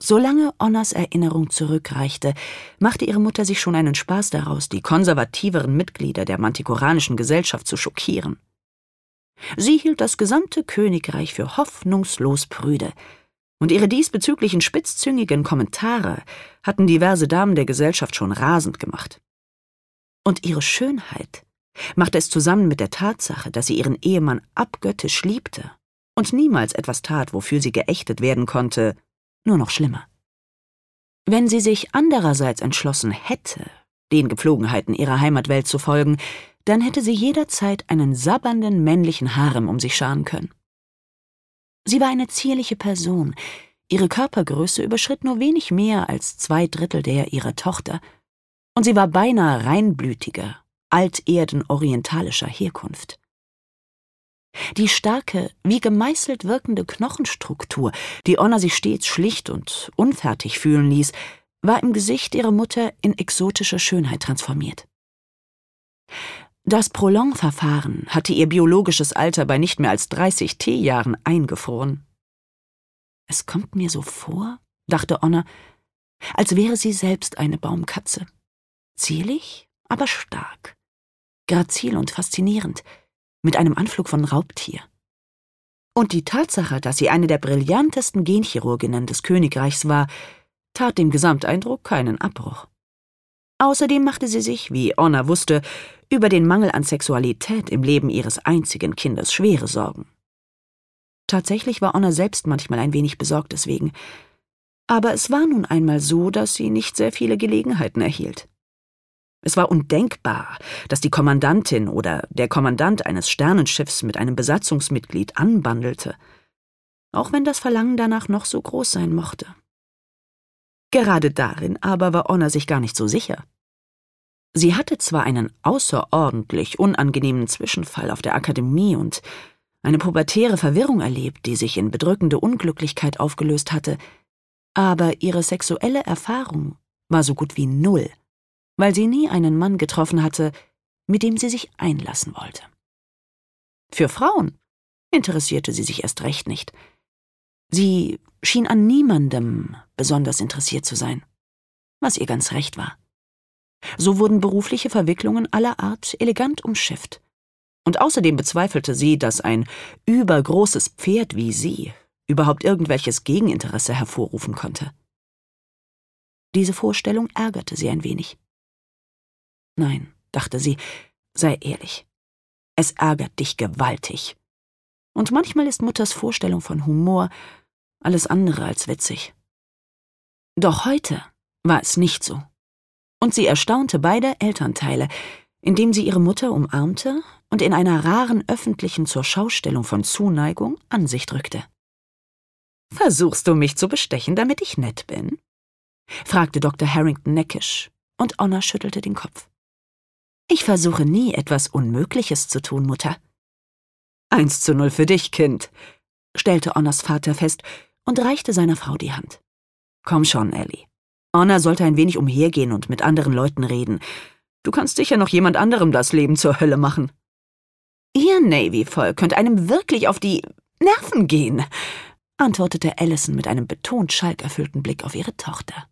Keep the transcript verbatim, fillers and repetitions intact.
Solange Honors Erinnerung zurückreichte, machte ihre Mutter sich schon einen Spaß daraus, die konservativeren Mitglieder der Mantikoranischen Gesellschaft zu schockieren. Sie hielt das gesamte Königreich für hoffnungslos prüde, und ihre diesbezüglichen spitzzüngigen Kommentare hatten diverse Damen der Gesellschaft schon rasend gemacht. Und ihre Schönheit machte es zusammen mit der Tatsache, dass sie ihren Ehemann abgöttisch liebte und niemals etwas tat, wofür sie geächtet werden konnte, nur noch schlimmer. Wenn sie sich andererseits entschlossen hätte, den Gepflogenheiten ihrer Heimatwelt zu folgen, dann hätte sie jederzeit einen sabbernden männlichen Harem um sich scharen können. Sie war eine zierliche Person, ihre Körpergröße überschritt nur wenig mehr als zwei Drittel der ihrer Tochter, und sie war beinahe reinblütiger, alterden-orientalischer Herkunft. Die starke, wie gemeißelt wirkende Knochenstruktur, die Honor sich stets schlicht und unfertig fühlen ließ, war im Gesicht ihrer Mutter in exotische Schönheit transformiert. Das Prolong-Verfahren hatte ihr biologisches Alter bei nicht mehr als dreißig Teejahren eingefroren. »Es kommt mir so vor«, dachte Honor, »als wäre sie selbst eine Baumkatze. Zierlich, aber stark, grazil und faszinierend, mit einem Anflug von Raubtier. Und die Tatsache, dass sie eine der brillantesten Genchirurginnen des Königreichs war, tat dem Gesamteindruck keinen Abbruch. Außerdem machte sie sich, wie Honor wusste, über den Mangel an Sexualität im Leben ihres einzigen Kindes schwere Sorgen. Tatsächlich war Honor selbst manchmal ein wenig besorgt deswegen, aber es war nun einmal so, dass sie nicht sehr viele Gelegenheiten erhielt. Es war undenkbar, dass die Kommandantin oder der Kommandant eines Sternenschiffs mit einem Besatzungsmitglied anbandelte, auch wenn das Verlangen danach noch so groß sein mochte. Gerade darin aber war Honor sich gar nicht so sicher. Sie hatte zwar einen außerordentlich unangenehmen Zwischenfall auf der Akademie und eine pubertäre Verwirrung erlebt, die sich in bedrückende Unglücklichkeit aufgelöst hatte, aber ihre sexuelle Erfahrung war so gut wie null, weil sie nie einen Mann getroffen hatte, mit dem sie sich einlassen wollte. Für Frauen interessierte sie sich erst recht nicht. Sie schien an niemandem besonders interessiert zu sein, was ihr ganz recht war. So wurden berufliche Verwicklungen aller Art elegant umschifft. Und außerdem bezweifelte sie, dass ein übergroßes Pferd wie sie überhaupt irgendwelches Gegeninteresse hervorrufen konnte. Diese Vorstellung ärgerte sie ein wenig. Nein, dachte sie, sei ehrlich. Es ärgert dich gewaltig. Und manchmal ist Mutters Vorstellung von Humor alles andere als witzig. Doch heute war es nicht so. Und sie erstaunte beide Elternteile, indem sie ihre Mutter umarmte und in einer raren öffentlichen Zurschaustellung von Zuneigung an sich drückte. »Versuchst du mich zu bestechen, damit ich nett bin?« fragte Doktor Harrington neckisch, und Honor schüttelte den Kopf. »Ich versuche nie, etwas Unmögliches zu tun, Mutter.« »Eins zu null für dich, Kind«, stellte Honors Vater fest und reichte seiner Frau die Hand. »Komm schon, Ellie. Honor sollte ein wenig umhergehen und mit anderen Leuten reden. Du kannst sicher noch jemand anderem das Leben zur Hölle machen.« »Ihr Navy-Volk könnt einem wirklich auf die Nerven gehen«, antwortete Allison mit einem betont schalkerfüllten Blick auf ihre Tochter.